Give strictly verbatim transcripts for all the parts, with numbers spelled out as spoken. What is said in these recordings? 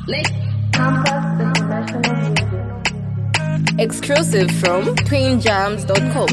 Exclusive from twin jams dot com.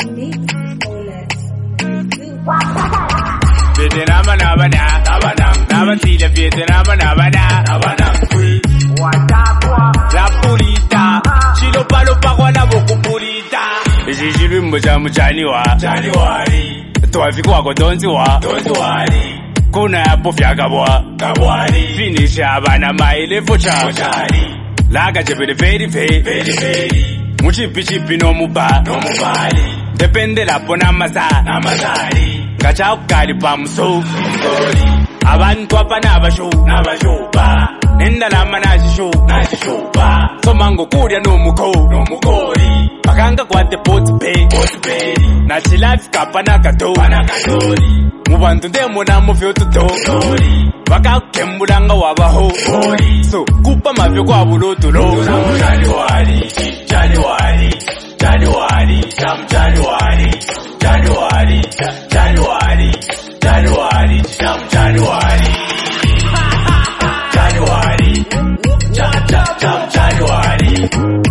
Vietnam na bana, bana, na batile Vietnam na bana, bana kui. La pulita, chilo palo pakwa na boku pulita. Isi chilu mboja mchani wa, chani wari. Tuwafiku wako donzi wa, donzi wari. Kuna ya pofya kabwa, kabwari. Finisha abana maile focha, fochari. Laga chepele very very, very very. Muchipi chipi no muba, no mubali. Depende la pona maza, na mazari. Gacha ukali pa mso, abantu apa nabasho, nabashoba. Nenda lama najisho, najishoba. Somango kuria no muko, no mukori. Makanga kwate pot pay, pot pay. Na chilafi kapa nakato, panakatori. Mubantu demo na mufyo tuto, waka kembulanga wabaho. So kupa mafyo kwa bulotulo. January, January, January, Jam January, January, January, January, Jam January, January, Jam Jam Jam January,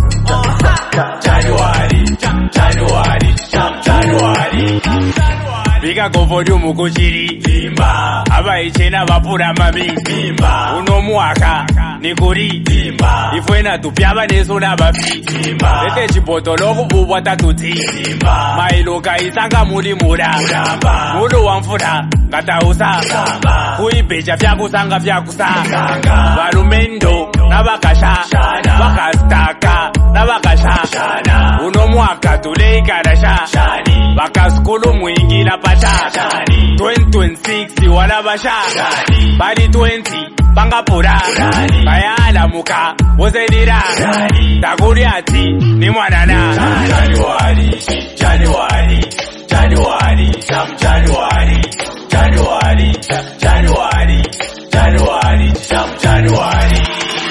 January, January, Jam January. Bika go volume kuchiri Bimba Aba ichena vapura mami Bimba Uno muaka Nikuri Bimba Ifwena tupiaba neso na bafi Bimba Lete chipoto loku bubwa tatuti Bimba Mailoka isanga muli mura Muramba Mulu wamfura Gata usa Samba Kuipecha fyaku sanga fyaku sa Sanga Valumendo Nabakasha Shana Wakastaka Nabakasha Shana Uno muaka tuleika Shani Bakaskulu mwingi la pasha Shani twenty twenty-six wala basha Shani Bali twenty Bangapura Shani Bayala muka Wozedira Shani Takuri ati Ni mwanana January January January Jam January January January January Jam January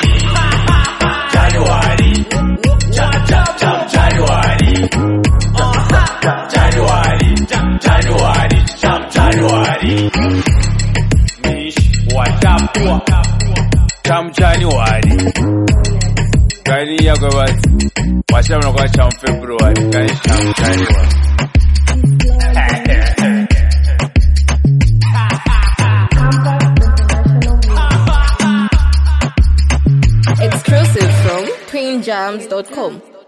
January Jam Jam Jam January January, January, Jam January. Mish, what up, what up, Jam January. Kani ya kwa watu, wasema kwa Jam February, kani Jam January. Exclusive from twin jams dot com.